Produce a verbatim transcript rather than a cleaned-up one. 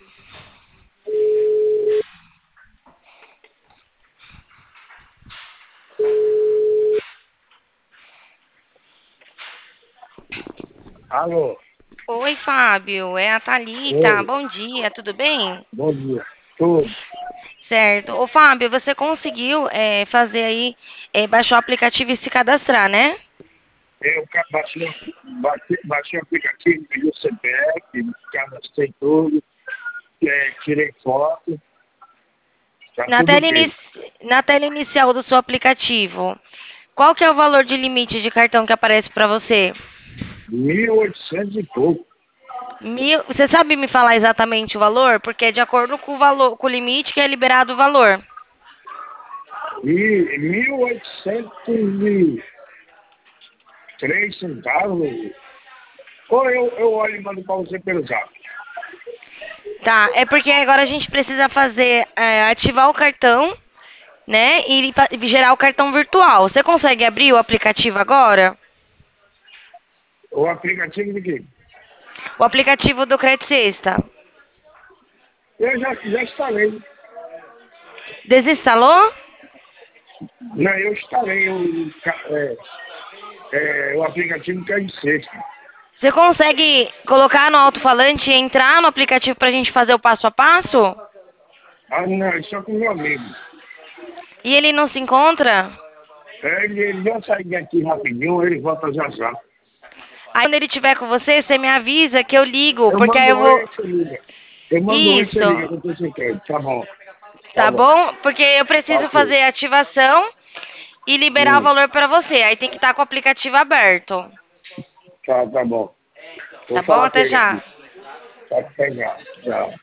Alô, Oi, Fábio, é a Thalita. oi, Bom dia, tudo bem? bom dia. Tudo. Certo. Ô, Fábio, você conseguiu é, fazer aí, é, baixar o aplicativo e se cadastrar, né? Eu ca- baixei, baixei, baixei o aplicativo, peguei o C P F, cadastrei tudo, é, tirei foto, tá Na tudo tela, ok. ini- Na tela inicial do seu aplicativo, qual que é o valor de limite de cartão que aparece para você? Mil e oitocentos e pouco. Mil... Você sabe me falar exatamente o valor? Porque é de acordo com o valor, com o limite que é liberado o valor. E mil e oitocentos e três centavos. Ou eu, eu olho e mando para você pelo zap. Tá, é porque agora a gente precisa fazer, é, ativar o cartão, né? E fa- gerar o cartão virtual. Você consegue abrir o aplicativo agora? O aplicativo de quê? O aplicativo do Credit Sexta. Eu já, já instalei. Desinstalou? Não, eu instalei o, ca- é, é, o aplicativo que é de sexta. Você consegue colocar no alto-falante e entrar no aplicativo pra gente fazer o passo a passo? Ah, não, isso é com meu amigo. E ele não se encontra? Ele, ele vai sair daqui rapidinho, ele volta já já. Aí quando ele estiver com você, você me avisa que eu ligo, Eu porque aí mando eu um oi vou. e você liga. Eu mando um oi e você liga, Isso, que você quer. Tá bom, tá tá bom. bom? Porque eu Tá preciso ok. fazer a ativação e liberar o Hum, valor pra você. Aí tem que estar com o aplicativo aberto. tá, tá bom. Vou Tá bom? falar com Até ele já. aqui. Tá pegar. Tchau.